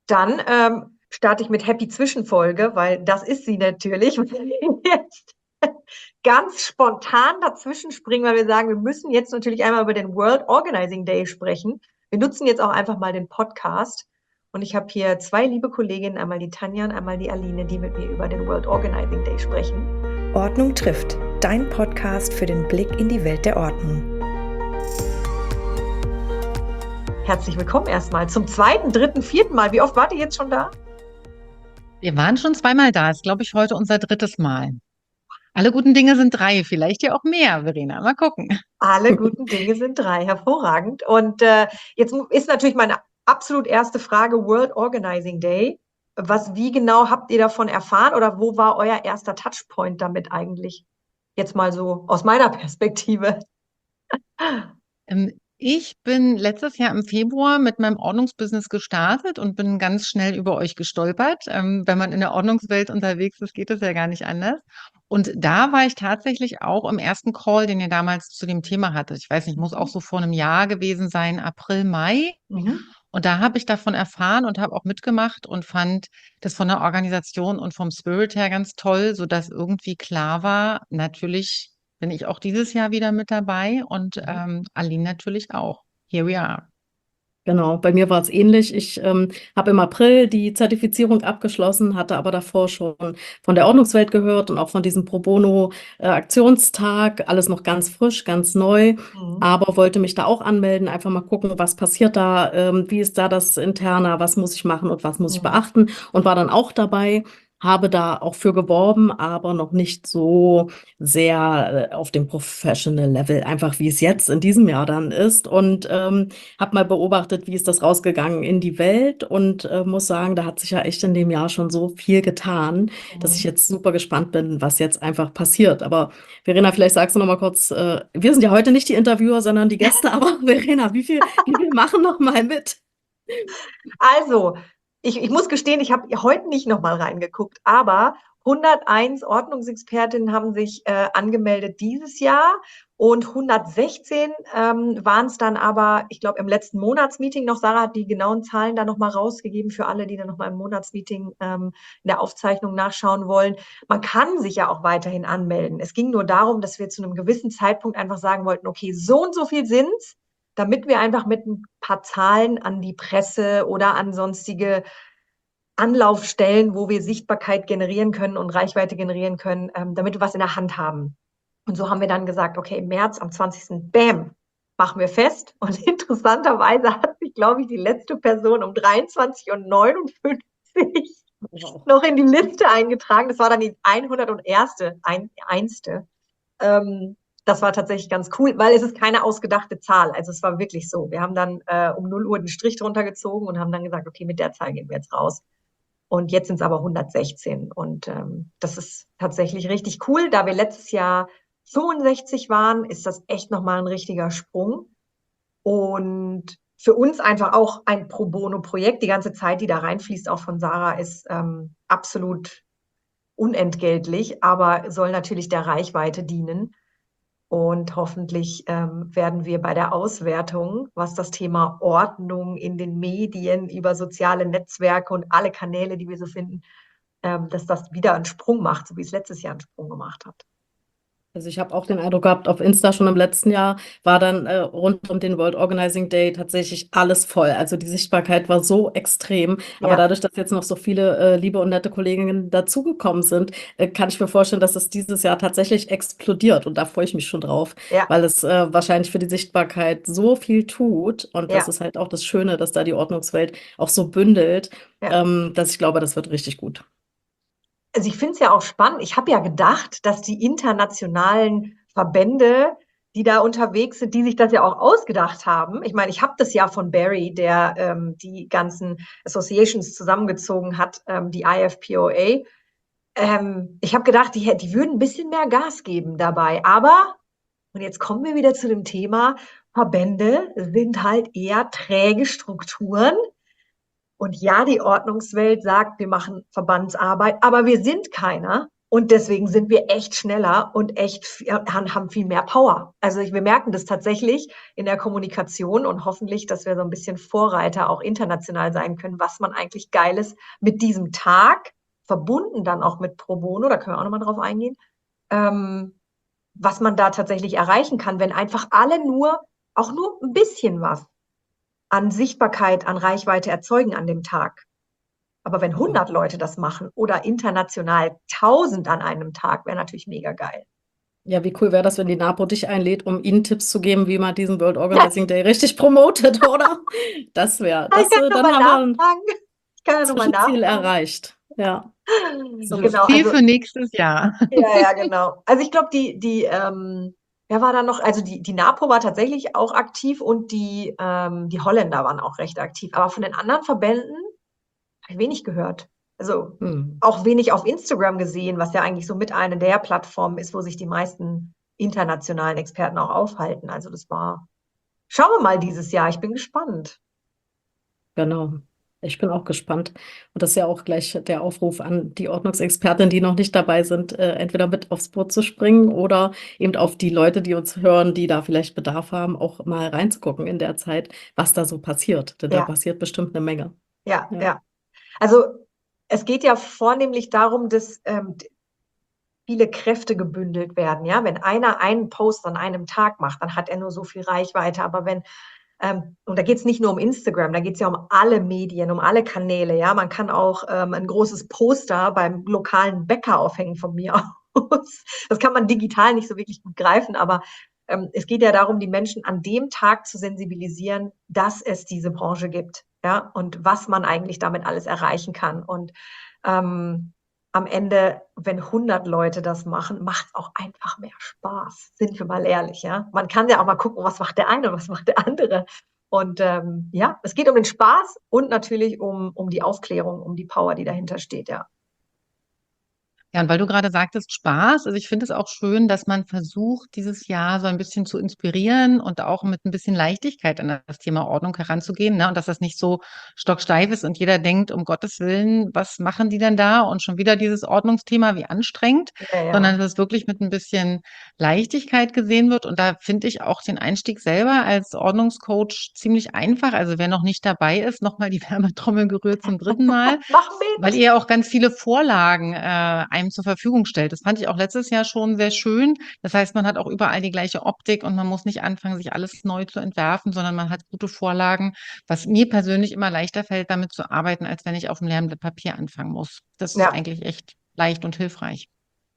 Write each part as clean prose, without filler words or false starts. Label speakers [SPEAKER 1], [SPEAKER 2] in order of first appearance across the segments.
[SPEAKER 1] Dann starte ich mit Happy Zwischenfolge, weil das ist sie natürlich. Und jetzt ganz spontan dazwischen springen, weil wir sagen, wir müssen jetzt natürlich einmal über den World Organizing Day sprechen. Wir nutzen jetzt auch einfach mal den Podcast. Und ich habe hier zwei liebe Kolleginnen, einmal die Tanja und einmal die Aline, die mit mir über den World Organizing Day sprechen.
[SPEAKER 2] Ordnung trifft, dein Podcast für den Blick in die Welt der Ordnung.
[SPEAKER 1] Herzlich willkommen erstmal zum zweiten, dritten, vierten Mal. Wie oft wart ihr jetzt schon da?
[SPEAKER 3] Wir waren schon zweimal da. Ist, glaube ich, heute unser drittes Mal. Alle guten Dinge sind drei, vielleicht ja auch mehr, Verena. Mal gucken.
[SPEAKER 1] Alle guten Dinge sind drei, hervorragend. Und jetzt ist natürlich meine absolut erste Frage, World Organizing Day. Wie genau habt ihr davon erfahren oder wo war euer erster Touchpoint damit eigentlich? Jetzt mal so aus meiner Perspektive.
[SPEAKER 3] Ich bin letztes Jahr im Februar mit meinem Ordnungsbusiness gestartet und bin ganz schnell über euch gestolpert. Wenn man in der Ordnungswelt unterwegs ist, geht es ja gar nicht anders. Und da war ich tatsächlich auch im ersten Call, den ihr damals zu dem Thema hattet. Ich weiß nicht, muss auch so vor einem Jahr gewesen sein, April, Mai.
[SPEAKER 1] Mhm.
[SPEAKER 3] Und da habe ich davon erfahren und habe auch mitgemacht und fand das von der Organisation und vom Spirit her ganz toll, sodass irgendwie klar war, natürlich bin ich auch dieses Jahr wieder mit dabei und Aline natürlich auch. Here we are.
[SPEAKER 4] Genau, bei mir war es ähnlich. Ich habe im April die Zertifizierung abgeschlossen, hatte aber davor schon von der Ordnungswelt gehört und auch von diesem Pro Bono Aktionstag, alles noch ganz frisch, ganz neu, aber wollte mich da auch anmelden, einfach mal gucken, was passiert da, wie ist da das Interna, was muss ich machen und was muss ich beachten, und war dann auch dabei. Habe da auch für geworben, aber noch nicht so sehr auf dem Professional Level, einfach wie es jetzt in diesem Jahr dann ist. Und habe mal beobachtet, wie ist das rausgegangen in die Welt, und muss sagen, da hat sich ja echt in dem Jahr schon so viel getan, dass ich jetzt super gespannt bin, was jetzt einfach passiert. Aber Verena, vielleicht sagst du noch mal kurz, wir sind ja heute nicht die Interviewer, sondern die Gäste, aber Verena, wie viel machen noch mal mit?
[SPEAKER 1] Also, ich muss gestehen, ich habe heute nicht nochmal reingeguckt, aber 101 Ordnungsexpertinnen haben sich angemeldet dieses Jahr und 116 waren es dann aber, ich glaube, im letzten Monatsmeeting noch. Sarah hat die genauen Zahlen da nochmal rausgegeben für alle, die dann nochmal im Monatsmeeting in der Aufzeichnung nachschauen wollen. Man kann sich ja auch weiterhin anmelden. Es ging nur darum, dass wir zu einem gewissen Zeitpunkt einfach sagen wollten, okay, so und so viel sind's, damit wir einfach mit ein paar Zahlen an die Presse oder an sonstige Anlaufstellen, wo wir Sichtbarkeit generieren können und Reichweite generieren können, damit wir was in der Hand haben. Und so haben wir dann gesagt, okay, im März am 20. Bam, machen wir fest. Und interessanterweise hat sich, glaube ich, die letzte Person um 23:59 noch in die Liste eingetragen. Das war dann die 101. Das war tatsächlich ganz cool, weil es ist keine ausgedachte Zahl. Also es war wirklich so. Wir haben dann um 0 Uhr den Strich drunter gezogen und haben dann gesagt, okay, mit der Zahl gehen wir jetzt raus. Und jetzt sind es aber 116. Und das ist tatsächlich richtig cool. Da wir letztes Jahr 65 waren, ist das echt nochmal ein richtiger Sprung. Und für uns einfach auch ein Pro Bono-Projekt. Die ganze Zeit, die da reinfließt, auch von Sarah, ist absolut unentgeltlich, aber soll natürlich der Reichweite dienen. Und hoffentlich werden wir bei der Auswertung, was das Thema Ordnung in den Medien über soziale Netzwerke und alle Kanäle, die wir so finden, dass das wieder einen Sprung macht, so wie es letztes Jahr einen Sprung gemacht hat.
[SPEAKER 4] Also ich habe auch den Eindruck gehabt, auf Insta schon im letzten Jahr war dann rund um den World Organizing Day tatsächlich alles voll. Also die Sichtbarkeit war so extrem. Aber
[SPEAKER 1] Ja.
[SPEAKER 4] dadurch, dass jetzt noch so viele liebe und nette Kolleginnen dazugekommen sind, kann ich mir vorstellen, dass es dieses Jahr tatsächlich explodiert. Und da freue ich mich schon drauf,
[SPEAKER 1] Ja.
[SPEAKER 4] weil es wahrscheinlich für die Sichtbarkeit so viel tut. Und
[SPEAKER 1] Ja.
[SPEAKER 4] das ist halt auch das Schöne, dass da die Ordnungswelt auch so bündelt,
[SPEAKER 1] Ja.
[SPEAKER 4] dass ich glaube, das wird richtig gut.
[SPEAKER 1] Also ich finde es ja auch spannend. Ich habe ja gedacht, dass die internationalen Verbände, die da unterwegs sind, die sich das ja auch ausgedacht haben. Ich meine, ich habe das ja von Barry, der die ganzen Associations zusammengezogen hat, die IFPOA. Ich habe gedacht, die würden ein bisschen mehr Gas geben dabei. Aber, und jetzt kommen wir wieder zu dem Thema, Verbände sind halt eher träge Strukturen. Und ja, die Ordnungswelt sagt, wir machen Verbandsarbeit, aber wir sind keiner. Und deswegen sind wir echt schneller und haben viel mehr Power. Also wir merken das tatsächlich in der Kommunikation und hoffentlich, dass wir so ein bisschen Vorreiter auch international sein können, was man eigentlich Geiles mit diesem Tag, verbunden dann auch mit Pro Bono, da können wir auch nochmal drauf eingehen, was man da tatsächlich erreichen kann, wenn einfach alle auch nur ein bisschen was an Sichtbarkeit, an Reichweite erzeugen an dem Tag. Aber wenn 100 Leute das machen oder international 1000 an einem Tag, wäre natürlich mega geil.
[SPEAKER 4] Ja, wie cool wäre das, wenn die NAPO dich einlädt, um ihnen Tipps zu geben, wie man diesen World Organizing Day richtig promotet, oder? Das wäre,
[SPEAKER 1] Ich kann
[SPEAKER 4] dann
[SPEAKER 1] nochmal
[SPEAKER 4] haben wir
[SPEAKER 1] nachfragen. Ich kann ja
[SPEAKER 4] ein
[SPEAKER 1] nochmal
[SPEAKER 4] Zwischenziel
[SPEAKER 1] nachfragen.
[SPEAKER 4] erreicht. Ja,
[SPEAKER 3] So
[SPEAKER 1] Genau,
[SPEAKER 3] Ziel
[SPEAKER 1] also,
[SPEAKER 3] für nächstes Jahr.
[SPEAKER 1] ja, genau. Also ich glaube, wer war da noch? Also die NAPO war tatsächlich auch aktiv und die Holländer waren auch recht aktiv. Aber von den anderen Verbänden habe ich wenig gehört. Also auch wenig auf Instagram gesehen, was ja eigentlich so mit einer der Plattformen ist, wo sich die meisten internationalen Experten auch aufhalten. Also schauen wir mal dieses Jahr. Ich bin gespannt.
[SPEAKER 4] genau. Ich bin auch gespannt. Und das ist ja auch gleich der Aufruf an die Ordnungsexpertinnen, die noch nicht dabei sind, entweder mit aufs Boot zu springen oder eben auf die Leute, die uns hören, die da vielleicht Bedarf haben, auch mal reinzugucken in der Zeit, was da so passiert. Denn da
[SPEAKER 1] Ja,
[SPEAKER 4] passiert bestimmt eine Menge.
[SPEAKER 1] ja,
[SPEAKER 4] Ja.
[SPEAKER 1] ja. Also es geht ja vornehmlich darum, dass viele Kräfte gebündelt werden. Ja, wenn einer einen Post an einem Tag macht, dann hat er nur so viel Reichweite. Aber und da geht es nicht nur um Instagram, da geht es ja um alle Medien, um alle Kanäle. Ja, man kann auch ein großes Poster beim lokalen Bäcker aufhängen von mir aus. Das kann man digital nicht so wirklich gut greifen, aber es geht ja darum, die Menschen an dem Tag zu sensibilisieren, dass es diese Branche gibt. Ja, und was man eigentlich damit alles erreichen kann. Und am Ende, wenn 100 Leute das machen, macht es auch einfach mehr Spaß. Sind wir mal ehrlich, ja? Man kann ja auch mal gucken, was macht der eine und was macht der andere. Und ja, es geht um den Spaß und natürlich um die Aufklärung, um die Power, die dahinter steht, ja.
[SPEAKER 3] Ja, und weil du gerade sagtest, Spaß, also ich finde es auch schön, dass man versucht, dieses Jahr so ein bisschen zu inspirieren und auch mit ein bisschen Leichtigkeit an das Thema Ordnung heranzugehen, ne? Und dass das nicht so stocksteif ist und jeder denkt, um Gottes Willen, was machen die denn da? Und schon wieder dieses Ordnungsthema, wie anstrengend,
[SPEAKER 1] Ja, ja.
[SPEAKER 3] sondern dass es wirklich mit ein bisschen Leichtigkeit gesehen wird. Und da finde ich auch den Einstieg selber als Ordnungscoach ziemlich einfach. Also wer noch nicht dabei ist, nochmal die Werbetrommel gerührt zum 3. Mal.
[SPEAKER 1] Mach mit!
[SPEAKER 3] Weil ihr ja auch ganz viele Vorlagen einem zur Verfügung stellt. Das fand ich auch letztes Jahr schon sehr schön. Das heißt, man hat auch überall die gleiche Optik und man muss nicht anfangen, sich alles neu zu entwerfen, sondern man hat gute Vorlagen, was mir persönlich immer leichter fällt, damit zu arbeiten, als wenn ich auf einem leeren Blatt Papier anfangen muss. Das ist
[SPEAKER 1] Ja.
[SPEAKER 3] eigentlich echt leicht und hilfreich.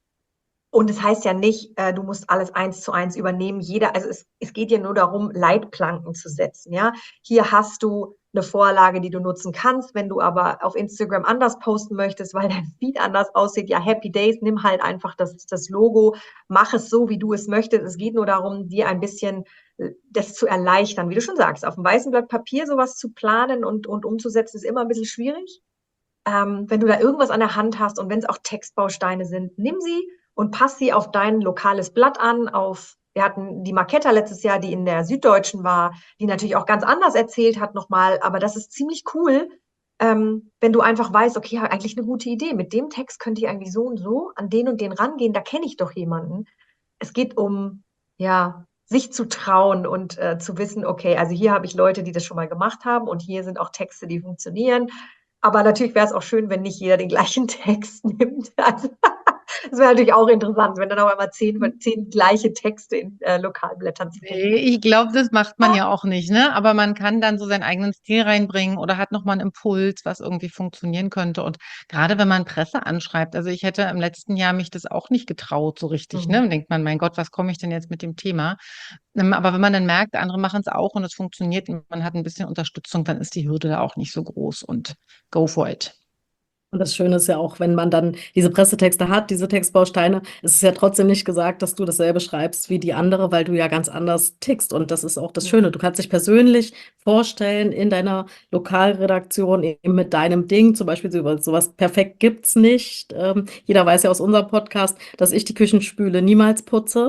[SPEAKER 1] Und es heißt ja nicht, du musst alles 1:1 übernehmen. Also es geht ja nur darum, Leitplanken zu setzen. Ja, hier hast du eine Vorlage, die du nutzen kannst. Wenn du aber auf Instagram anders posten möchtest, weil dein Feed anders aussieht, ja, Happy Days, nimm halt einfach das Logo, mach es so, wie du es möchtest. Es geht nur darum, dir ein bisschen das zu erleichtern. Wie du schon sagst, auf dem weißen Blatt Papier sowas zu planen und umzusetzen, ist immer ein bisschen schwierig. Wenn du da irgendwas an der Hand hast und wenn es auch Textbausteine sind, nimm sie und pass sie auf dein lokales Blatt an. Wir hatten die Marketta letztes Jahr, die in der Süddeutschen war, die natürlich auch ganz anders erzählt hat nochmal. Aber das ist ziemlich cool, wenn du einfach weißt, okay, eigentlich eine gute Idee. Mit dem Text könnte ich eigentlich so und so an den und den rangehen. Da kenne ich doch jemanden. Es geht um, ja, sich zu trauen und zu wissen, okay, also hier habe ich Leute, die das schon mal gemacht haben und hier sind auch Texte, die funktionieren. Aber natürlich wäre es auch schön, wenn nicht jeder den gleichen Text nimmt. Also, das wäre natürlich auch interessant, wenn dann auf einmal 10 gleiche Texte in Lokalblättern zu finden.
[SPEAKER 3] Nee, ich glaube, das macht man ja auch nicht, ne? Aber man kann dann so seinen eigenen Stil reinbringen oder hat nochmal einen Impuls, was irgendwie funktionieren könnte. Und gerade wenn man Presse anschreibt, also ich hätte im letzten Jahr mich das auch nicht getraut, so richtig, ne? Dann denkt man, mein Gott, was komme ich denn jetzt mit dem Thema? Aber wenn man dann merkt, andere machen es auch und es funktioniert und man hat ein bisschen Unterstützung, dann ist die Hürde da auch nicht so groß und go for it.
[SPEAKER 4] Und das Schöne ist ja auch, wenn man dann diese Pressetexte hat, diese Textbausteine, es ist ja trotzdem nicht gesagt, dass du dasselbe schreibst wie die andere, weil du ja ganz anders tickst. Und das ist auch das Schöne. Du kannst dich persönlich vorstellen in deiner Lokalredaktion eben mit deinem Ding. Zum Beispiel sowas perfekt gibt's nicht. Jeder weiß ja aus unserem Podcast, dass ich die Küchenspüle niemals putze.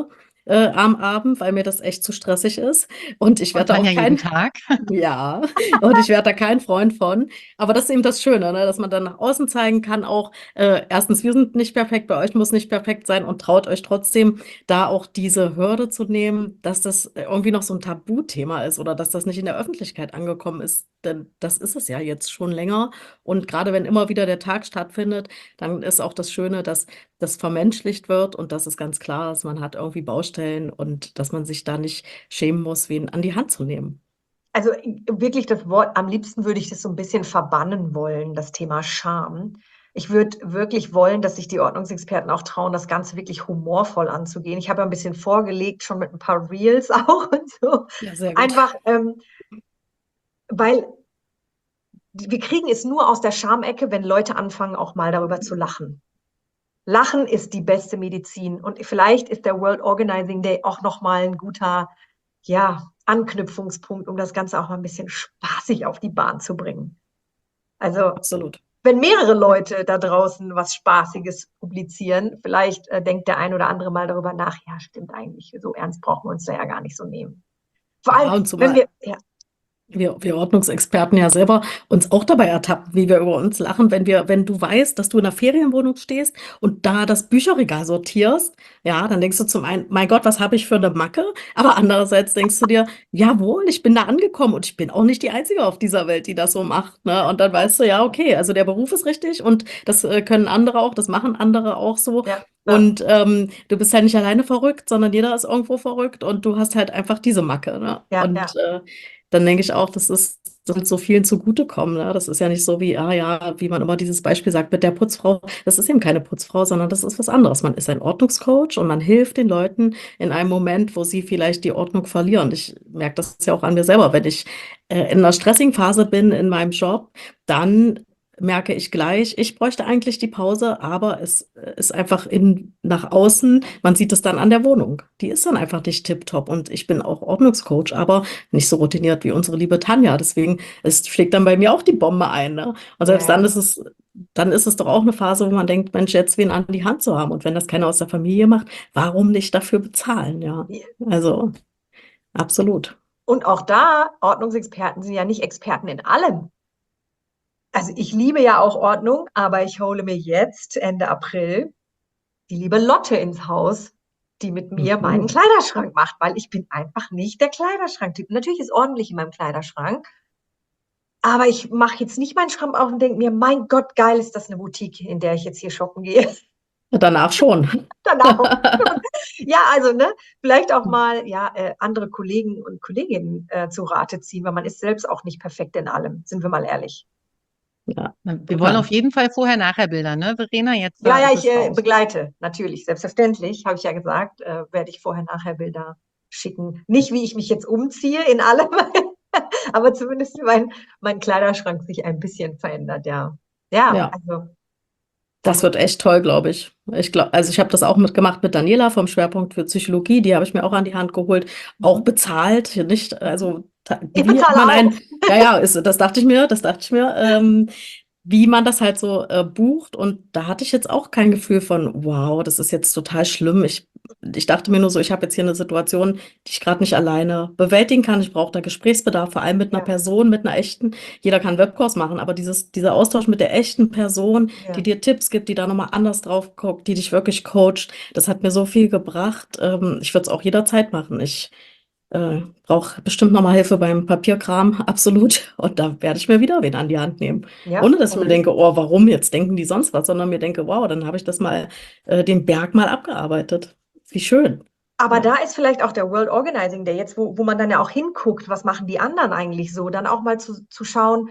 [SPEAKER 4] am Abend, weil mir das echt zu stressig ist. Und ich
[SPEAKER 3] Und
[SPEAKER 4] werde da
[SPEAKER 3] man
[SPEAKER 4] auch
[SPEAKER 3] ja jeden
[SPEAKER 4] kein,
[SPEAKER 3] Tag.
[SPEAKER 4] ja, und ich werde da kein Freund von. Aber das ist eben das Schöne, ne? Dass man dann nach außen zeigen kann, auch erstens, wir sind nicht perfekt, bei euch muss nicht perfekt sein und traut euch trotzdem, da auch diese Hürde zu nehmen, dass das irgendwie noch so ein Tabuthema ist oder dass das nicht in der Öffentlichkeit angekommen ist. Denn das ist es ja jetzt schon länger. Und gerade wenn immer wieder der Tag stattfindet, dann ist auch das Schöne, dass das vermenschlicht wird und dass es ganz klar ist, man hat irgendwie Baustellen und dass man sich da nicht schämen muss, wen an die Hand zu nehmen.
[SPEAKER 1] Also wirklich das Wort, am liebsten würde ich das so ein bisschen verbannen wollen, das Thema Scham. Ich würde wirklich wollen, dass sich die Ordnungsexperten auch trauen, das Ganze wirklich humorvoll anzugehen. Ich habe ein bisschen vorgelegt, schon mit ein paar Reels auch und so.
[SPEAKER 4] Ja, sehr gut.
[SPEAKER 1] Einfach, weil wir kriegen es nur aus der Schamecke, wenn Leute anfangen, auch mal darüber zu lachen. Lachen ist die beste Medizin. Und vielleicht ist der World Organizing Day auch nochmal ein guter, ja, Anknüpfungspunkt, um das Ganze auch mal ein bisschen spaßig auf die Bahn zu bringen. Also,
[SPEAKER 4] Absolut.
[SPEAKER 1] wenn mehrere Leute da draußen was Spaßiges publizieren, vielleicht denkt der ein oder andere mal darüber nach, ja, stimmt eigentlich, so ernst brauchen wir uns da ja gar nicht so nehmen. Vor
[SPEAKER 4] Ja,
[SPEAKER 1] allem,
[SPEAKER 4] und
[SPEAKER 1] wenn
[SPEAKER 4] zumal
[SPEAKER 1] wir, ja,
[SPEAKER 4] wir Ordnungsexperten ja selber uns auch dabei ertappen, wie wir über uns lachen, wenn du weißt, dass du in einer Ferienwohnung stehst und da das Bücherregal sortierst, ja, dann denkst du zum einen, mein Gott, was habe ich für eine Macke? Aber andererseits denkst du dir, jawohl, ich bin da angekommen und ich bin auch nicht die Einzige auf dieser Welt, die das so macht, ne? Und dann weißt du, ja, okay, also der Beruf ist richtig und das können andere auch, das machen andere auch so.
[SPEAKER 1] ja, ja,
[SPEAKER 4] Und du bist halt nicht alleine verrückt, sondern jeder ist irgendwo verrückt und du hast halt einfach diese Macke, ne?
[SPEAKER 1] ja,
[SPEAKER 4] Und
[SPEAKER 1] ja,
[SPEAKER 4] dann denke ich auch, das soll so vielen zugutekommen. Ne? Das ist ja nicht so wie, ah ja, wie man immer dieses Beispiel sagt mit der Putzfrau. Das ist eben keine Putzfrau, sondern das ist was anderes. Man ist ein Ordnungscoach und man hilft den Leuten in einem Moment, wo sie vielleicht die Ordnung verlieren. Ich merke das ja auch an mir selber. Wenn ich in einer stressigen Phase bin in meinem Job, dann merke ich gleich, ich bräuchte eigentlich die Pause, aber es ist einfach nach außen, man sieht es dann an der Wohnung. Die ist dann einfach nicht tipptopp und ich bin auch Ordnungscoach, aber nicht so routiniert wie unsere liebe Tanja. Deswegen, es schlägt dann bei mir auch die Bombe ein, ne? Und
[SPEAKER 1] ja,
[SPEAKER 4] selbst
[SPEAKER 1] ja.
[SPEAKER 4] dann ist es doch auch eine Phase, wo man denkt, Mensch, jetzt wen an die Hand zu haben. Und wenn das keiner aus der Familie macht, warum nicht dafür bezahlen, ja? Also, absolut.
[SPEAKER 1] Und auch da, Ordnungsexperten sind ja nicht Experten in allem. Also ich liebe ja auch Ordnung, aber ich hole mir jetzt Ende April die liebe Lotte ins Haus, die mit mir meinen
[SPEAKER 4] Mhm.
[SPEAKER 1] Kleiderschrank macht, weil ich bin einfach nicht der Kleiderschranktyp. Natürlich ist ordentlich in meinem Kleiderschrank, aber ich mache jetzt nicht meinen Schrank auf und denke mir, mein Gott, geil, ist das eine Boutique, in der ich jetzt hier shoppen gehe.
[SPEAKER 4] Danach schon.
[SPEAKER 1] Danach auch schon. Ja, also ne, vielleicht auch mal ja andere Kollegen und Kolleginnen zu Rate ziehen, weil man ist selbst auch nicht perfekt in allem, sind wir mal ehrlich.
[SPEAKER 4] Ja,
[SPEAKER 3] Wir wollen auf
[SPEAKER 4] total.
[SPEAKER 3] jeden Fall Vorher-Nachher-Bilder, ne, Verena? Jetzt
[SPEAKER 1] Ja, ja,
[SPEAKER 3] ist
[SPEAKER 1] ich
[SPEAKER 3] es raus.
[SPEAKER 1] begleite, natürlich, selbstverständlich, habe ich ja gesagt, werde ich vorher-nachher Bilder schicken. Nicht, wie ich mich jetzt umziehe in allem, aber zumindest wie mein Kleiderschrank sich ein bisschen verändert, ja. Ja,
[SPEAKER 4] Ja.
[SPEAKER 1] also da
[SPEAKER 4] Das
[SPEAKER 1] muss
[SPEAKER 4] wird echt toll, glaube ich. Also ich habe das auch mitgemacht mit Daniela vom Schwerpunkt für Psychologie. Die habe ich mir auch an die Hand geholt, auch bezahlt, nicht, also
[SPEAKER 1] ich
[SPEAKER 4] wie
[SPEAKER 1] bezahle
[SPEAKER 4] man
[SPEAKER 1] auch.
[SPEAKER 4] ja, ja, das dachte ich mir, wie man das halt so bucht. Und da hatte ich jetzt auch kein Gefühl von, wow, das ist jetzt total schlimm. Ich dachte mir nur so, ich habe jetzt hier eine Situation, die ich gerade nicht alleine bewältigen kann. Ich brauche da Gesprächsbedarf, vor allem mit einer
[SPEAKER 1] Ja,
[SPEAKER 4] Person, mit einer echten. Jeder kann Webkurs machen, aber dieser Austausch mit der echten Person, die
[SPEAKER 1] ja.
[SPEAKER 4] dir Tipps gibt, die da nochmal anders drauf guckt, die dich wirklich coacht, das hat mir so viel gebracht. Ich würde es auch jederzeit machen. Ich brauche bestimmt nochmal Hilfe beim Papierkram, absolut. Und da werde ich mir wieder wen an die Hand nehmen.
[SPEAKER 1] Ja,
[SPEAKER 4] Ohne dass ich
[SPEAKER 1] auf
[SPEAKER 4] mir
[SPEAKER 1] jeden
[SPEAKER 4] denke,
[SPEAKER 1] Fall.
[SPEAKER 4] oh, warum jetzt denken die sonst was, sondern mir denke, wow, dann habe ich das mal, den Berg mal abgearbeitet. Wie schön.
[SPEAKER 1] Aber
[SPEAKER 4] Ja.
[SPEAKER 1] da ist vielleicht auch der World Organizing Day jetzt, wo man dann ja auch hinguckt, was machen die anderen eigentlich so, dann auch mal zu schauen,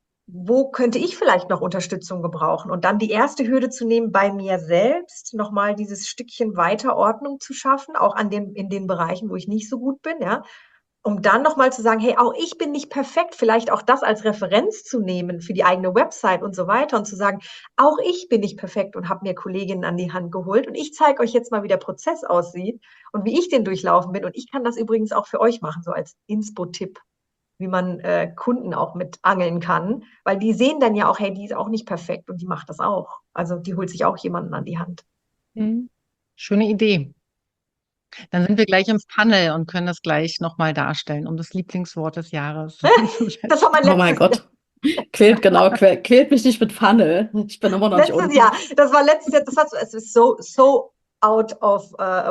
[SPEAKER 1] wo könnte ich vielleicht noch Unterstützung gebrauchen? Und dann die erste Hürde zu nehmen, bei mir selbst nochmal dieses Stückchen weiter Ordnung zu schaffen, auch in den Bereichen, wo ich nicht so gut bin, ja. Um dann nochmal zu sagen, hey, auch ich bin nicht perfekt, vielleicht auch das als Referenz zu nehmen für die eigene Website und so weiter und zu sagen, auch ich bin nicht perfekt und habe mir Kolleginnen an die Hand geholt und ich zeige euch jetzt mal, wie der Prozess aussieht und wie ich den durchlaufen bin. Und ich kann das übrigens auch für euch machen, so als Inspo-Tipp, wie man Kunden auch mit angeln kann, weil die sehen dann ja auch, hey, die ist auch nicht perfekt und die macht das auch. Also die holt sich auch jemanden an die Hand.
[SPEAKER 3] Mhm. Schöne Idee. Dann sind wir gleich im Funnel und können das gleich nochmal darstellen, um das Lieblingswort des Jahres zu
[SPEAKER 1] Das war mein
[SPEAKER 4] Oh mein
[SPEAKER 1] letztes
[SPEAKER 4] Gott. Quält mich nicht mit Funnel. Ich bin immer noch nicht
[SPEAKER 1] Letztes
[SPEAKER 4] unten.
[SPEAKER 1] Jahr, das war letztes Jahr, es ist so out of,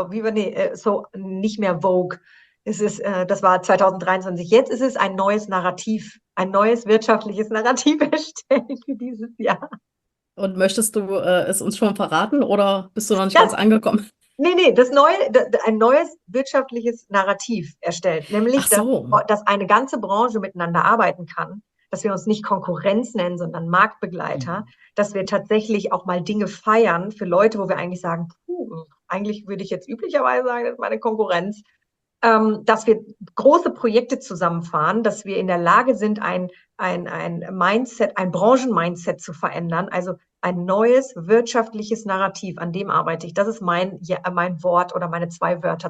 [SPEAKER 1] so nicht mehr Vogue. Das war 2023. Jetzt ist es ein neues Narrativ, ein neues wirtschaftliches Narrativ erstellt für dieses Jahr.
[SPEAKER 4] Und möchtest du es uns schon verraten oder bist du noch nicht
[SPEAKER 1] Ja.
[SPEAKER 4] ganz angekommen?
[SPEAKER 1] Nee, ein neues wirtschaftliches Narrativ erstellt, nämlich,
[SPEAKER 4] Ach so.
[SPEAKER 1] dass eine ganze Branche miteinander arbeiten kann, dass wir uns nicht Konkurrenz nennen, sondern Marktbegleiter, dass wir tatsächlich auch mal Dinge feiern für Leute, wo wir eigentlich sagen, eigentlich würde ich jetzt üblicherweise sagen, das ist meine Konkurrenz, dass wir große Projekte zusammenfahren, dass wir in der Lage sind, ein Mindset, ein Branchenmindset zu verändern, also ein neues wirtschaftliches Narrativ, an dem arbeite ich. Das ist mein Wort oder meine 2 Wörter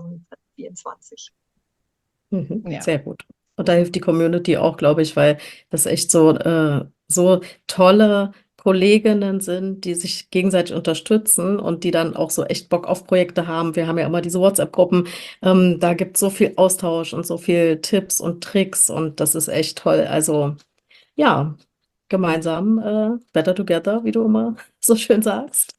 [SPEAKER 1] 2024.
[SPEAKER 3] Ja.
[SPEAKER 4] Sehr gut. Und da hilft die Community auch, glaube ich, weil das echt so tolle Kolleginnen sind, die sich gegenseitig unterstützen und die dann auch so echt Bock auf Projekte haben. Wir haben ja immer diese WhatsApp-Gruppen. Da gibt es so viel Austausch und so viel Tipps und Tricks und das ist echt toll. Also ja, gemeinsam, better together, wie du immer so schön sagst.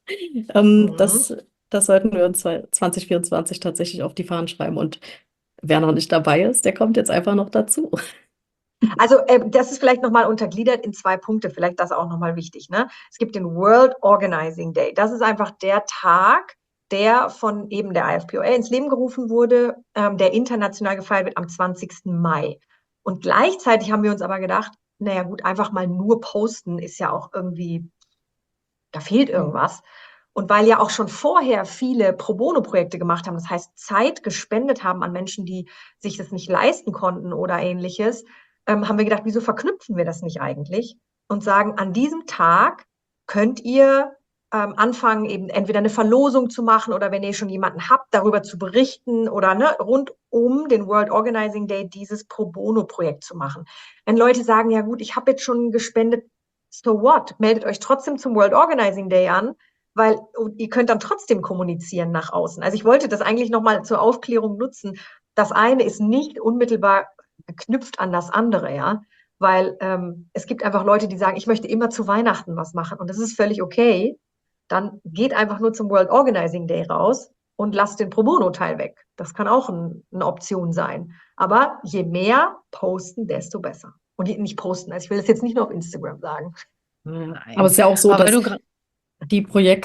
[SPEAKER 4] Das sollten wir uns 2024 tatsächlich auf die Fahnen schreiben. Und wer noch nicht dabei ist, der kommt jetzt einfach noch dazu.
[SPEAKER 1] Also das ist vielleicht nochmal untergliedert in 2 Punkte, vielleicht das auch nochmal wichtig. Ne? Es gibt den World Organizing Day. Das ist einfach der Tag, der von eben der IFPOA ins Leben gerufen wurde, der international gefeiert wird am 20. Mai. Und gleichzeitig haben wir uns aber gedacht, naja gut, einfach mal nur posten ist ja auch irgendwie, da fehlt irgendwas. Und weil ja auch schon vorher viele Pro-Bono-Projekte gemacht haben, das heißt Zeit gespendet haben an Menschen, die sich das nicht leisten konnten oder ähnliches, haben wir gedacht, wieso verknüpfen wir das nicht eigentlich und sagen, an diesem Tag könnt ihr anfangen, eben entweder eine Verlosung zu machen oder wenn ihr schon jemanden habt, darüber zu berichten oder rund um den World Organizing Day dieses Pro-Bono-Projekt zu machen. Wenn Leute sagen, ja gut, ich habe jetzt schon gespendet, so what? Meldet euch trotzdem zum World Organizing Day an, weil ihr könnt dann trotzdem kommunizieren nach außen. Also ich wollte das eigentlich nochmal zur Aufklärung nutzen. Das eine ist nicht unmittelbar geknüpft an das andere, ja, weil es gibt einfach Leute, die sagen, ich möchte immer zu Weihnachten was machen und das ist völlig okay. Dann geht einfach nur zum World Organizing Day raus und lasst den Pro Bono-Teil weg. Das kann auch eine Option sein. Aber je mehr posten, desto besser. Und nicht posten, also ich will das jetzt nicht nur auf Instagram sagen.
[SPEAKER 3] Nein.
[SPEAKER 4] Aber es ist ja auch so,
[SPEAKER 3] Aber
[SPEAKER 4] dass
[SPEAKER 3] weil du
[SPEAKER 4] die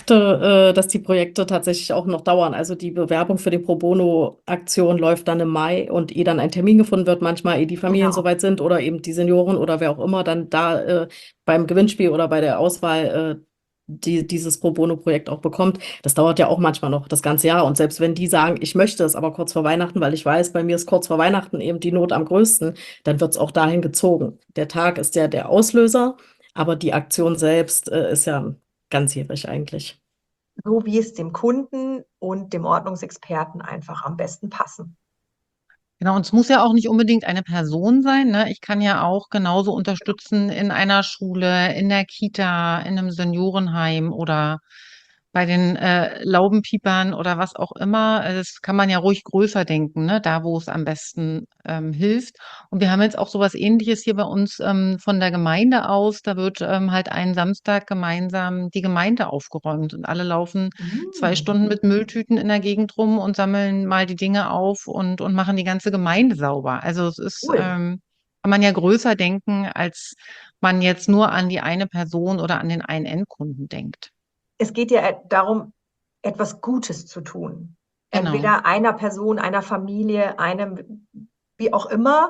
[SPEAKER 4] Projekte tatsächlich auch noch dauern. Also die Bewerbung für die Pro Bono-Aktion läuft dann im Mai und ehe dann ein Termin gefunden wird, manchmal ehe die Familien
[SPEAKER 1] Genau.
[SPEAKER 4] soweit sind oder eben die Senioren oder wer auch immer dann da beim Gewinnspiel oder bei der Auswahl dieses Pro Bono-Projekt auch bekommt. Das dauert ja auch manchmal noch das ganze Jahr. Und selbst wenn die sagen, ich möchte es aber kurz vor Weihnachten, weil ich weiß, bei mir ist kurz vor Weihnachten eben die Not am größten, dann wird es auch dahin gezogen. Der Tag ist ja der Auslöser, aber die Aktion selbst ist ja ganzjährig eigentlich.
[SPEAKER 1] So wie es dem Kunden und dem Ordnungsexperten einfach am besten passen.
[SPEAKER 3] Genau, und es muss ja auch nicht unbedingt eine Person sein, ne? Ich kann ja auch genauso unterstützen in einer Schule, in der Kita, in einem Seniorenheim oder bei den Laubenpiepern oder was auch immer. Das kann man ja ruhig größer denken, ne? Da, wo es am besten hilft. Und wir haben jetzt auch sowas Ähnliches hier bei uns von der Gemeinde aus. Da wird halt einen Samstag gemeinsam die Gemeinde aufgeräumt und alle laufen 2 Stunden mit Mülltüten in der Gegend rum und sammeln mal die Dinge auf und machen die ganze Gemeinde sauber. Also es ist,
[SPEAKER 1] Cool.
[SPEAKER 3] kann man ja größer denken, als man jetzt nur an die eine Person oder an den einen Endkunden denkt.
[SPEAKER 1] Es geht ja darum, etwas Gutes zu tun.
[SPEAKER 3] Genau.
[SPEAKER 1] Entweder einer Person, einer Familie, einem, wie auch immer,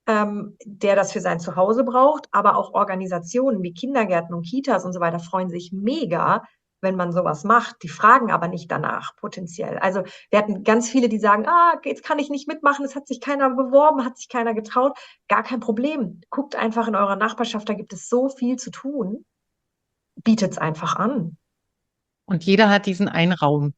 [SPEAKER 1] der das für sein Zuhause braucht, aber auch Organisationen wie Kindergärten und Kitas und so weiter freuen sich mega, wenn man sowas macht. Die fragen aber nicht danach, potenziell. Also wir hatten ganz viele, die sagen, jetzt kann ich nicht mitmachen, es hat sich keiner beworben, hat sich keiner getraut. Gar kein Problem. Guckt einfach in eurer Nachbarschaft, da gibt es so viel zu tun. Bietet es einfach an.
[SPEAKER 3] Und jeder hat diesen einen Raum.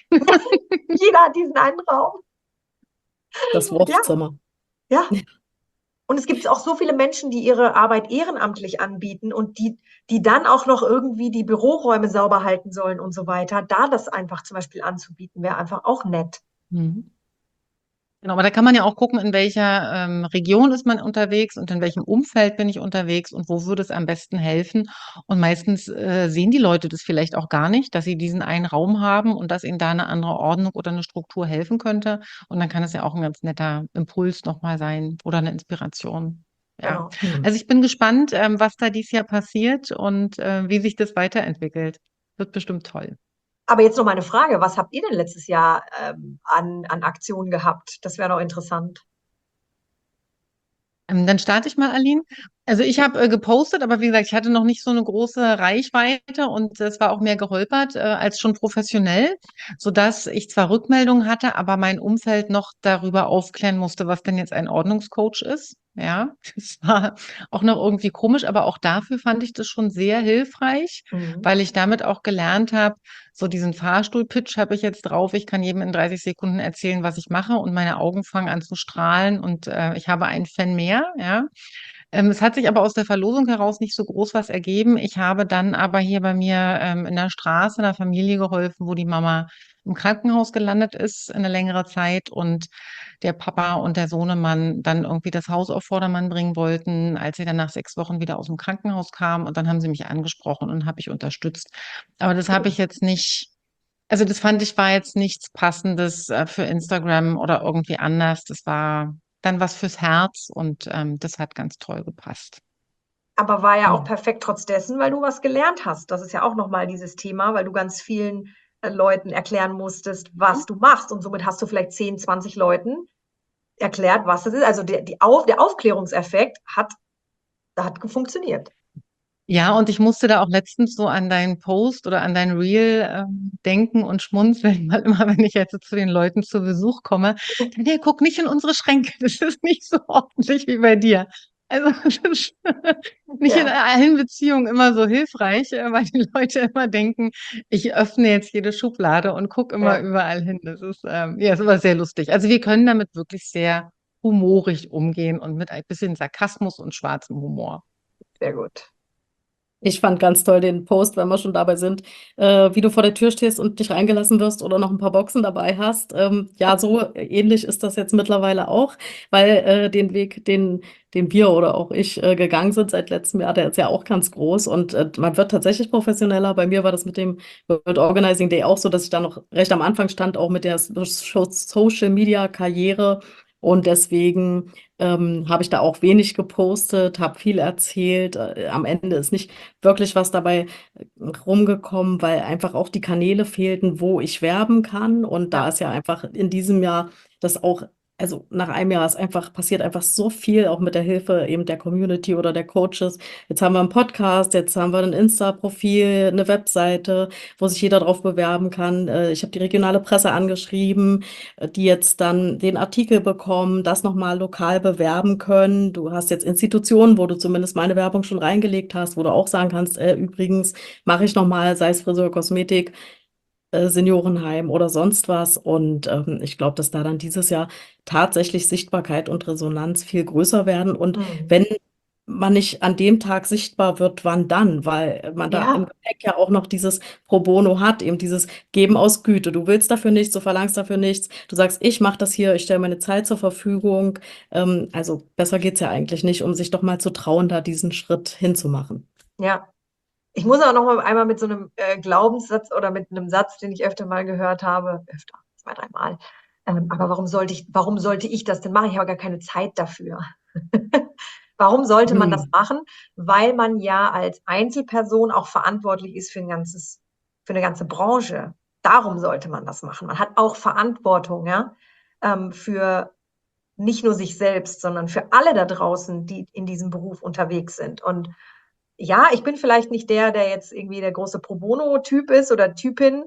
[SPEAKER 1] Jeder hat diesen einen Raum.
[SPEAKER 4] Das Wurfzimmer.
[SPEAKER 1] Ja. Und es gibt auch so viele Menschen, die ihre Arbeit ehrenamtlich anbieten und die dann auch noch irgendwie die Büroräume sauber halten sollen und so weiter. Da das einfach zum Beispiel anzubieten, wäre einfach auch nett.
[SPEAKER 3] Mhm. Genau, aber da kann man ja auch gucken, in welcher Region ist man unterwegs und in welchem Umfeld bin ich unterwegs und wo würde es am besten helfen. Und meistens sehen die Leute das vielleicht auch gar nicht, dass sie diesen einen Raum haben und dass ihnen da eine andere Ordnung oder eine Struktur helfen könnte. Und dann kann es ja auch ein ganz netter Impuls nochmal sein oder eine Inspiration. Ja,
[SPEAKER 1] Genau.
[SPEAKER 3] also ich bin gespannt, was da dieses Jahr passiert und wie sich das weiterentwickelt. Wird bestimmt toll.
[SPEAKER 1] Aber jetzt noch mal eine Frage. Was habt ihr denn letztes Jahr an Aktionen gehabt? Das wäre doch interessant.
[SPEAKER 3] Dann starte ich mal, Aline. Also ich habe gepostet, aber wie gesagt, ich hatte noch nicht so eine große Reichweite und es war auch mehr geholpert als schon professionell, sodass ich zwar Rückmeldungen hatte, aber mein Umfeld noch darüber aufklären musste, was denn jetzt ein Ordnungscoach ist. Ja, das war auch noch irgendwie komisch, aber auch dafür fand ich das schon sehr hilfreich,
[SPEAKER 1] Mhm.
[SPEAKER 3] weil ich damit auch gelernt habe, so diesen Fahrstuhl-Pitch habe ich jetzt drauf. Ich kann jedem in 30 Sekunden erzählen, was ich mache und meine Augen fangen an zu strahlen und ich habe einen Fan mehr, ja. Es hat sich aber aus der Verlosung heraus nicht so groß was ergeben. Ich habe dann aber hier bei mir in der Straße einer Familie geholfen, wo die Mama im Krankenhaus gelandet ist eine längere Zeit und der Papa und der Sohnemann dann irgendwie das Haus auf Vordermann bringen wollten, als sie dann nach 6 Wochen wieder aus dem Krankenhaus kamen. Und dann haben sie mich angesprochen und habe ich unterstützt. Aber das habe ich jetzt nicht, also das fand ich war jetzt nichts Passendes für Instagram oder irgendwie anders. Das war dann was fürs Herz und das hat ganz toll gepasst.
[SPEAKER 1] Aber war ja auch
[SPEAKER 3] Hm.
[SPEAKER 1] perfekt trotz dessen, weil du was gelernt hast. Das ist ja auch noch mal dieses Thema, weil du ganz vielen Leuten erklären musstest, was du machst. Und somit hast du vielleicht 10, 20 Leuten erklärt, was es ist. Also der Aufklärungseffekt hat funktioniert.
[SPEAKER 3] Ja, und ich musste da auch letztens so an deinen Post oder an dein Reel denken und schmunzeln, weil immer, wenn ich jetzt so zu den Leuten zu Besuch komme, dann, hey, guck nicht in unsere Schränke, das ist nicht so ordentlich wie bei dir. Also das ist nicht in
[SPEAKER 1] Ja,
[SPEAKER 3] allen Beziehungen immer so hilfreich, weil die Leute immer denken, ich öffne jetzt jede Schublade und gucke immer
[SPEAKER 1] ja,
[SPEAKER 3] überall hin. Das ist ja, ist immer sehr lustig. Also wir können damit wirklich sehr humorig umgehen und mit ein bisschen Sarkasmus und schwarzem Humor.
[SPEAKER 1] sehr gut.
[SPEAKER 4] Ich fand ganz toll den Post, wenn wir schon dabei sind, wie du vor der Tür stehst und dich reingelassen wirst oder noch ein paar Boxen dabei hast. Ja, so ähnlich ist das jetzt mittlerweile auch, weil den Weg, den wir oder auch ich gegangen sind seit letztem Jahr, der ist ja auch ganz groß und man wird tatsächlich professioneller. Bei mir war das mit dem World Organizing Day auch so, dass ich da noch recht am Anfang stand, auch mit der Social Media Karriere. Und deswegen habe ich da auch wenig gepostet, habe viel erzählt. Am Ende ist nicht wirklich was dabei rumgekommen, weil einfach auch die Kanäle fehlten, wo ich werben kann. Und da
[SPEAKER 1] Ja,
[SPEAKER 4] ist ja einfach in diesem Jahr das auch, also nach einem Jahr ist einfach, passiert einfach so viel, auch mit der Hilfe eben der Community oder der Coaches. Jetzt haben wir einen Podcast, jetzt haben wir ein Insta-Profil, eine Webseite, wo sich jeder drauf bewerben kann. Ich habe die regionale Presse angeschrieben, die jetzt dann den Artikel bekommen, das nochmal lokal bewerben können. Du hast jetzt Institutionen, wo du zumindest meine Werbung schon reingelegt hast, wo du auch sagen kannst, übrigens mache ich nochmal, sei es Friseur, Kosmetik, Seniorenheim oder sonst was. Und ich glaube, dass da dann dieses Jahr tatsächlich Sichtbarkeit und Resonanz viel größer werden. Und
[SPEAKER 1] mhm.
[SPEAKER 4] wenn man nicht an dem Tag sichtbar wird, wann dann? Weil man da im
[SPEAKER 1] Ja,
[SPEAKER 4] Gepäck ja auch noch dieses Pro Bono hat, eben dieses Geben aus Güte. Du willst dafür nichts, du verlangst dafür nichts. Du sagst, ich mache das hier, ich stelle meine Zeit zur Verfügung. Also besser geht's ja eigentlich nicht, um sich doch mal zu trauen, da diesen Schritt hinzumachen.
[SPEAKER 1] ja. Ich muss auch noch mal einmal mit so einem Glaubenssatz oder mit einem Satz, den ich öfter mal gehört habe, öfter, 2, 3 Mal. Aber warum sollte ich das denn machen? Ich habe gar keine Zeit dafür. Warum sollte man das
[SPEAKER 4] Hm.
[SPEAKER 1] machen? Weil man ja als Einzelperson auch verantwortlich ist für eine ganze Branche. Darum sollte man das machen. Man hat auch Verantwortung, ja, für nicht nur sich selbst, sondern für alle da draußen, die in diesem Beruf unterwegs sind. Und ja, ich bin vielleicht nicht der jetzt irgendwie der große Pro Bono-Typ ist oder Typin,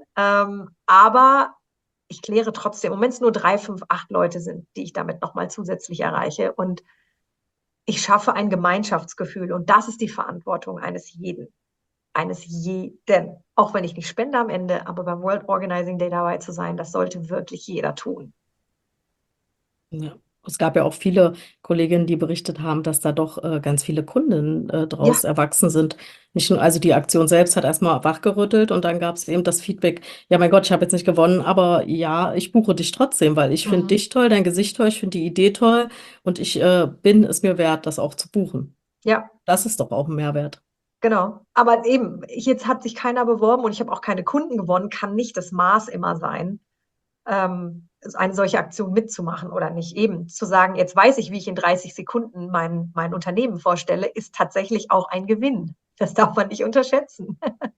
[SPEAKER 1] aber ich kläre trotzdem, und wenn es nur 3, 5, 8 Leute sind, die ich damit nochmal zusätzlich erreiche. Und ich schaffe ein Gemeinschaftsgefühl. Und das ist die Verantwortung eines jeden. Eines jeden. Auch wenn ich nicht spende am Ende, aber beim World Organizing Day dabei zu sein, das sollte wirklich jeder tun.
[SPEAKER 4] Ja. Es gab ja auch viele Kolleginnen, die berichtet haben, dass da doch ganz viele Kunden draus
[SPEAKER 1] Ja,
[SPEAKER 4] erwachsen sind. Nicht nur, also die Aktion selbst hat erstmal wachgerüttelt und dann gab es eben das Feedback, ja mein Gott, ich habe jetzt nicht gewonnen, aber ja, ich buche dich trotzdem, weil ich finde
[SPEAKER 1] mhm.
[SPEAKER 4] dich toll, dein Gesicht toll, ich finde die Idee toll und ich bin es mir wert, das auch zu buchen.
[SPEAKER 1] Ja,
[SPEAKER 4] Das ist doch auch ein Mehrwert.
[SPEAKER 1] genau. Aber eben, jetzt hat sich keiner beworben und ich habe auch keine Kunden gewonnen, kann nicht das Maß immer sein, eine solche Aktion mitzumachen oder nicht. Eben zu sagen, jetzt weiß ich, wie ich in 30 Sekunden mein Unternehmen vorstelle, ist tatsächlich auch ein Gewinn. Das darf man nicht unterschätzen.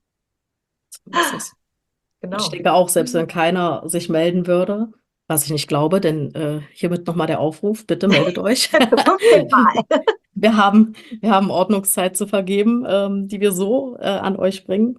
[SPEAKER 4] So ist es. Ich
[SPEAKER 1] Genau.
[SPEAKER 4] denke auch, selbst wenn keiner sich melden würde, was ich nicht glaube, denn hiermit nochmal der Aufruf, bitte meldet euch.
[SPEAKER 1] 15 Mal.
[SPEAKER 4] Wir haben Ordnungszeit zu vergeben, die wir so an euch bringen.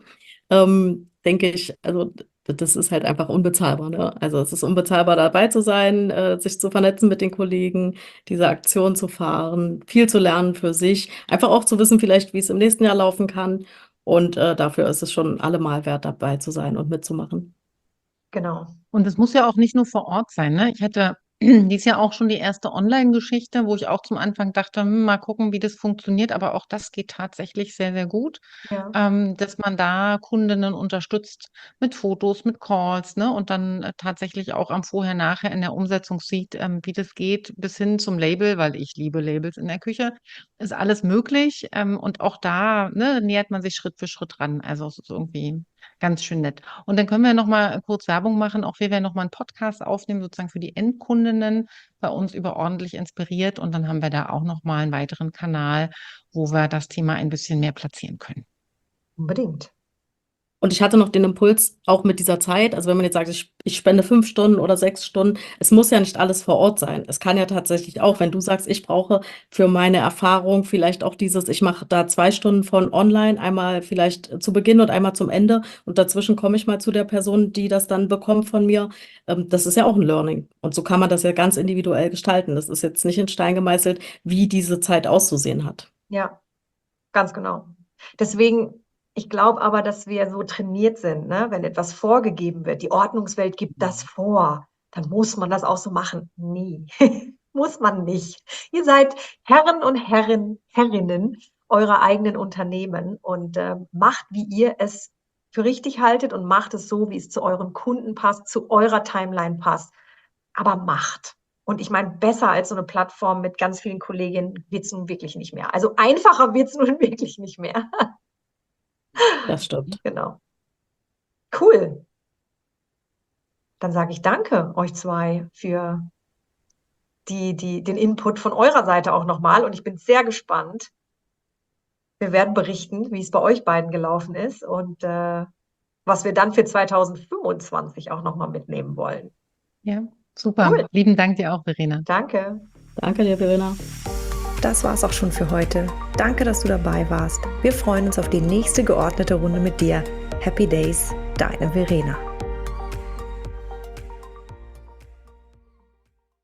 [SPEAKER 4] Denke ich, also das ist halt einfach unbezahlbar, ne? Also es ist unbezahlbar dabei zu sein, sich zu vernetzen mit den Kollegen, diese Aktion zu fahren, viel zu lernen für sich, einfach auch zu wissen vielleicht, wie es im nächsten Jahr laufen kann. Und dafür ist es schon allemal wert, dabei zu sein und mitzumachen.
[SPEAKER 1] Genau.
[SPEAKER 3] Und es muss ja auch nicht nur vor Ort sein, ne? Ich hatte dies Jahr auch schon die erste Online-Geschichte, wo ich auch zum Anfang dachte, mal gucken, wie das funktioniert. Aber auch das geht tatsächlich sehr, sehr gut,
[SPEAKER 1] Ja,
[SPEAKER 3] dass man da Kundinnen unterstützt mit Fotos, mit Calls, ne? Und dann tatsächlich auch am Vorher-Nachher in der Umsetzung sieht, wie das geht, bis hin zum Label, weil ich liebe Labels in der Küche. Ist alles möglich. Und auch da, ne, nähert man sich Schritt für Schritt ran. Also es ist irgendwie ganz schön nett. Und dann können wir noch mal kurz Werbung machen. Auch wir werden noch mal einen Podcast aufnehmen, sozusagen für die Endkundinnen, bei uns über ordentlich inspiriert. Und dann haben wir da auch noch mal einen weiteren Kanal, wo wir das Thema ein bisschen mehr platzieren können.
[SPEAKER 1] unbedingt.
[SPEAKER 4] Und ich hatte noch den Impuls, auch mit dieser Zeit, also wenn man jetzt sagt, ich spende 5 Stunden oder 6 Stunden, es muss ja nicht alles vor Ort sein. Es kann ja tatsächlich auch, wenn du sagst, ich brauche für meine Erfahrung vielleicht auch dieses, ich mache da 2 Stunden von online, einmal vielleicht zu Beginn und einmal zum Ende und dazwischen komme ich mal zu der Person, die das dann bekommt von mir. Das ist ja auch ein Learning. Und so kann man das ja ganz individuell gestalten. Das ist jetzt nicht in Stein gemeißelt, wie diese Zeit auszusehen hat.
[SPEAKER 1] Ja, ganz genau. Deswegen, ich glaube aber, dass wir so trainiert sind, ne? Wenn etwas vorgegeben wird, die Ordnungswelt gibt das vor, dann muss man das auch so machen. Nie. Muss man nicht. Ihr seid Herren und Herrinnen eurer eigenen Unternehmen und macht, wie ihr es für richtig haltet und macht es so, wie es zu euren Kunden passt, zu eurer Timeline passt. Aber macht. Und ich meine, besser als so eine Plattform mit ganz vielen Kolleginnen wird es nun wirklich nicht mehr. Also einfacher wird es nun wirklich nicht mehr.
[SPEAKER 4] Das stimmt.
[SPEAKER 1] Genau. Cool. Dann sage ich danke euch zwei für den Input von eurer Seite auch nochmal. Und ich bin sehr gespannt. Wir werden berichten, wie es bei euch beiden gelaufen ist und was wir dann für 2025 auch nochmal mitnehmen wollen.
[SPEAKER 3] Ja, super.
[SPEAKER 1] Cool.
[SPEAKER 3] Lieben Dank dir auch, Verena.
[SPEAKER 1] Danke.
[SPEAKER 4] Danke dir, Verena.
[SPEAKER 2] Das war's auch schon für heute. Danke, dass du dabei warst. Wir freuen uns auf die nächste geordnete Runde mit dir. Happy Days, deine Verena.